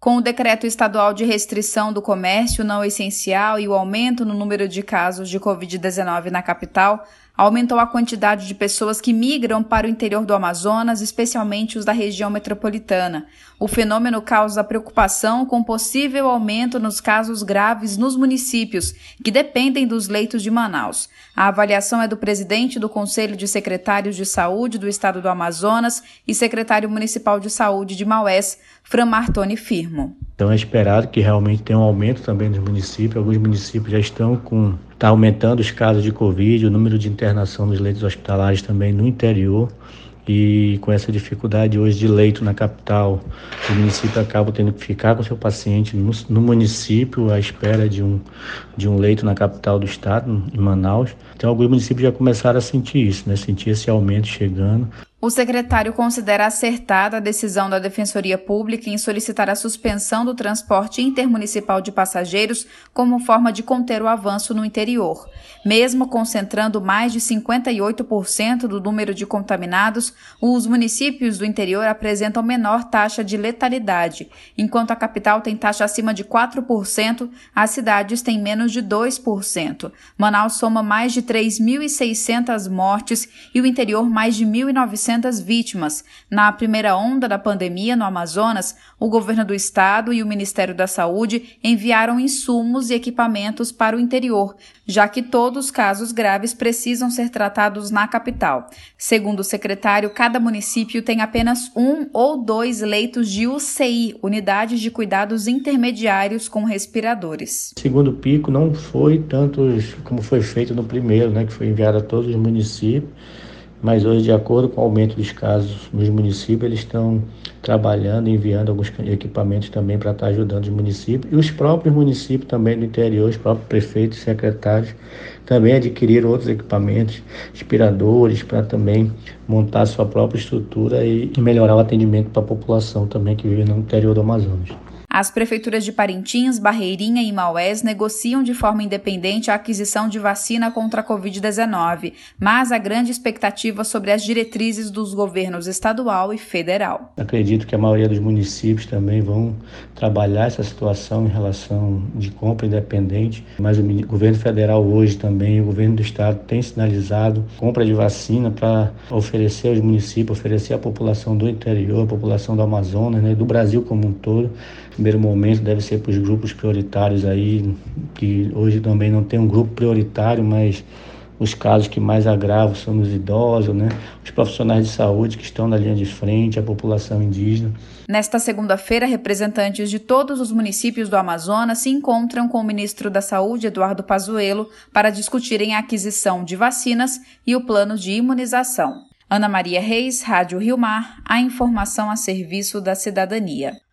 Com o decreto estadual de restrição do comércio não essencial e o aumento no número de casos de Covid-19 na capital, aumentou a quantidade de pessoas que migram para o interior do Amazonas, especialmente os da região metropolitana. O fenômeno causa preocupação com possível aumento nos casos graves nos municípios, que dependem dos leitos de Manaus. A avaliação é do presidente do Conselho de Secretários de Saúde do Estado do Amazonas e secretário municipal de saúde de Maués, Fran Martoni Firmo. Então é esperado que realmente tenha um aumento também nos municípios. Alguns municípios já estão aumentando os casos de Covid, o número de internação nos leitos hospitalares também no interior. E com essa dificuldade hoje de leito na capital, o município acaba tendo que ficar com seu paciente no município à espera de um leito na capital do estado, em Manaus. Então alguns municípios já começaram a sentir isso, sentir esse aumento chegando. O secretário considera acertada a decisão da Defensoria Pública em solicitar a suspensão do transporte intermunicipal de passageiros como forma de conter o avanço no interior. Mesmo concentrando mais de 58% do número de contaminados, os municípios do interior apresentam menor taxa de letalidade. Enquanto a capital tem taxa acima de 4%, as cidades têm menos de 2%. Manaus soma mais de 3.600 mortes e o interior mais de 1.900 vítimas. Na primeira onda da pandemia no Amazonas, o governo do estado e o Ministério da Saúde enviaram insumos e equipamentos para o interior, já que todos os casos graves precisam ser tratados na capital. Segundo o secretário, cada município tem apenas 1 ou 2 leitos de UCI, unidades de cuidados intermediários com respiradores. O segundo pico não foi tanto como foi feito no primeiro, que foi enviado a todos os municípios. Mas hoje, de acordo com o aumento dos casos nos municípios, eles estão trabalhando, enviando alguns equipamentos também para estar ajudando os municípios. E os próprios municípios também do interior, os próprios prefeitos e secretários também adquiriram outros equipamentos, respiradores, para também montar sua própria estrutura e melhorar o atendimento para a população também que vive no interior do Amazonas. As prefeituras de Parintins, Barreirinha e Maués negociam de forma independente a aquisição de vacina contra a Covid-19, mas há grande expectativa sobre as diretrizes dos governos estadual e federal. Acredito que a maioria dos municípios também vão trabalhar essa situação em relação de compra independente, mas o governo federal hoje também, o governo do estado tem sinalizado compra de vacina para oferecer aos municípios, oferecer à população do interior, à população do Amazonas, do Brasil como um todo. Primeiro momento deve ser para os grupos prioritários aí, que hoje também não tem um grupo prioritário, mas os casos que mais agravam são os idosos, os profissionais de saúde que estão na linha de frente, a população indígena. Nesta segunda-feira, representantes de todos os municípios do Amazonas se encontram com o ministro da Saúde, Eduardo Pazuello, para discutirem a aquisição de vacinas e o plano de imunização. Ana Maria Reis, Rádio Rio Mar, a informação a serviço da cidadania.